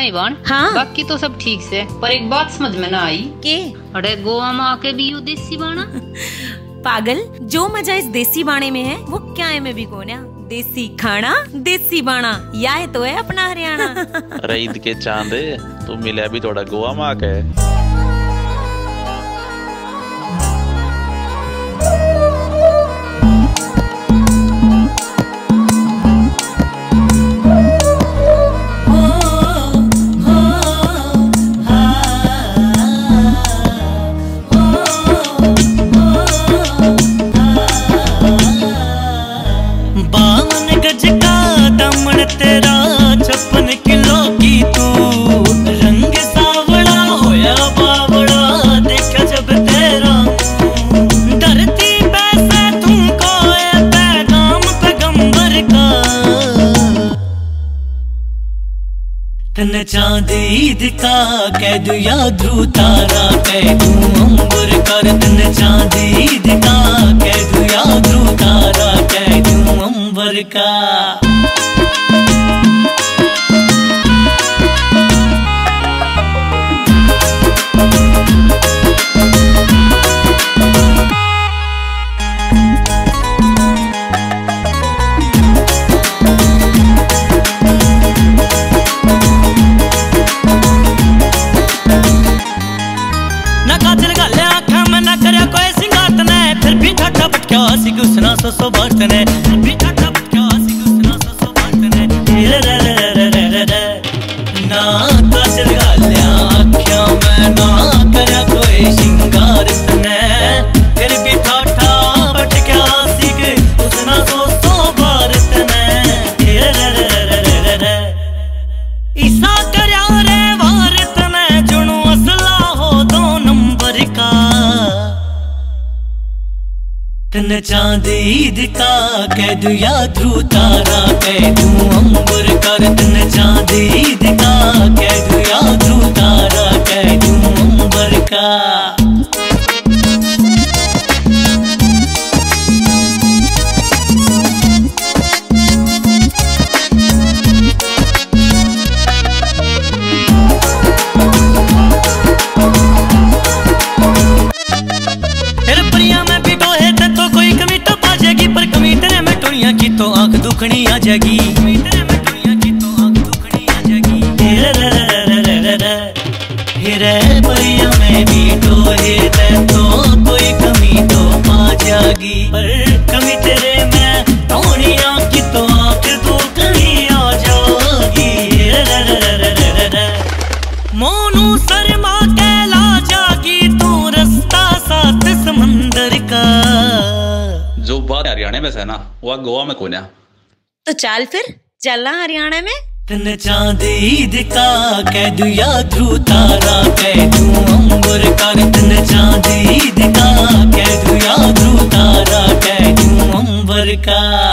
नहीं बाण। हाँ? बाकी तो सब ठीक से, पर एक बात समझ में ना आई के अरे गोवा में आके भी यू देसी बाणा। पागल, जो मजा इस देसी बाणे में है वो क्या है में भी कोन्या। देसी खाना देसी बाणा, यह तो है अपना हरियाणा। अरे ईद के चांदे तू मिला भी थोड़ा गोवा में आके। तन चांदी दिखा कह दू या ध्रुव तारा कह दू अंबर कर। तन चांदी दिखा कह दू या ध्रुव तारा कह दू अंबर का। गुसना सो बर्तने ना काजल गालिया आख्या मैं ना करया कोई शिंगार तने फिर भी ठाठा भटक्या सिग गुसना सो बर्तने ईसा करया रे भारत में जुनू असला हो 2 नंबर का। तन चांदी दिखा कह दू या ध्रुव तारा कह दू अंबर कर। तन चांदी दिखा कह दू या ध्रुव तारा कह दू अंबर का। की तो आंख दुखनी आ जाएगी, हिरे परिया में भी टोहे तो कोई कमी तो पा जाएगी। पर कमी तेरे में टोनिया की तो आंख दुखनी आ जाएगी। मोनू शर्मा कहला जागी तू रास्ता साथ समंदर का। जो बात हरियाणा में है ना वो गोवा में कोन्या। तो चल फिर चलना हरियाणा में। तन चांदी दिखा कह दू या ध्रुव तारा कह दू अंबर कर। तन चांदी दिखा कह दू या ध्रुव तारा कह दू अंबर का।